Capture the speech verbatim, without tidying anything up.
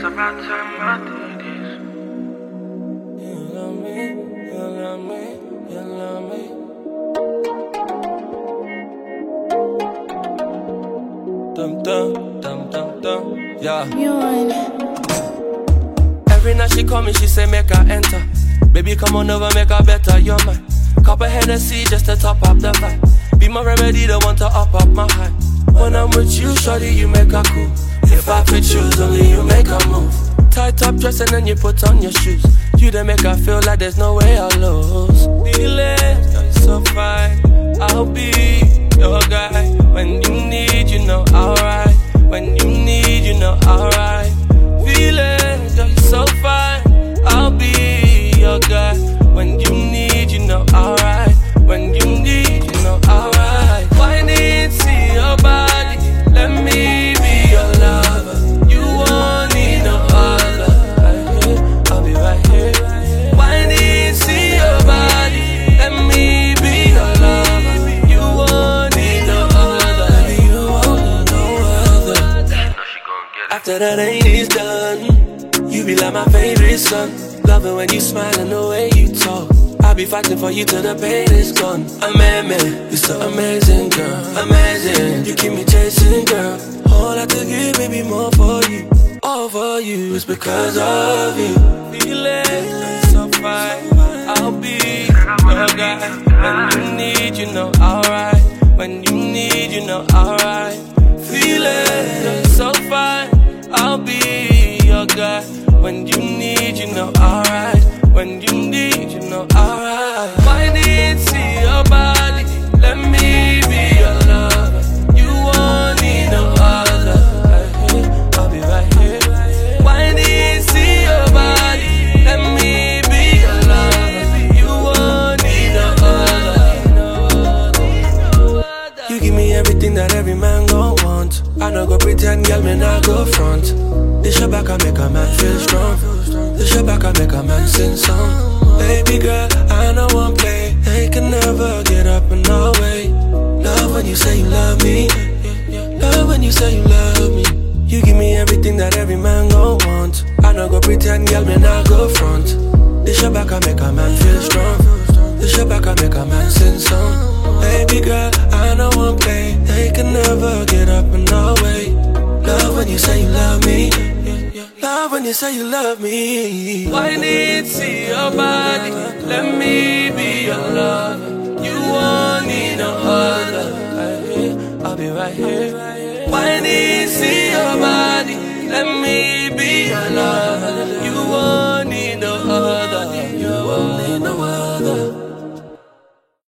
about time I did this. You love me, you love me, you love me. Dum dum, dum dum dum, yeah. Every night she call me, she say make her enter. Baby come on over, make her better, you're mine. Cup of Hennessy just to top up the vibe. Be my remedy, the one to up up my high. When I'm with you, shorty, you make her cool. If I could choose, only you make her move. Tight up dress and then you put on your shoes. You then make her feel like there's no way I'll lose. Feeling, you're so fine. I'll be your guy. When you need, you know I'll ride. When you need, you know I'll ride. Feeling, you're so fine. I'll be your guy. When you need, you know I'll ride. When you need, you know I'll ride. Why need see your body? Let me be your lover. You won't need no other. Right here, I'll be right here. Why need see your body? Let me be your lover. You won't need no other. Baby, you won't need no other. After that ain't is done, you be like my favorite son. Love it when you smile and the way you talk. I'll be fighting for you till the pain is gone. Amazing, you're so amazing, girl. Amazing, you keep me chasing, girl. All I to give, baby, more for you. All for you, it's because of you. Feeling so fine, I'll be your guy. When you need, you know I'll ride. When you need, you know I'll ride. Feeling so fine, I'll be your guy. When you need, you know I'll ride. When you need, you know I'll ride. Why need see your body? Let me be your lover. You won't need no other. Right here, I'll be right here. Why need see your body? Let me be your lover. You won't need no other. You give me everything that every man gon' want. I no go pretend, girl, me not go front. This your back, I make a man feel strong. This your back, I make a man sing song. Baby girl, I know one play. They can never get up in our way. Love when you say you love me. Love when you say you love me. You give me everything that every man gon' want. I no go pretend, girl, me not go front. This your back, I make a man feel strong. This your back, I make a man sing song. Baby girl, I know one play. They can never get up in our way. Love when you say you love me. Love when you say you love me. Why need see your body? Let me be your lover. You won't need no other. Right here, I'll be right here. Why need see your body? Let me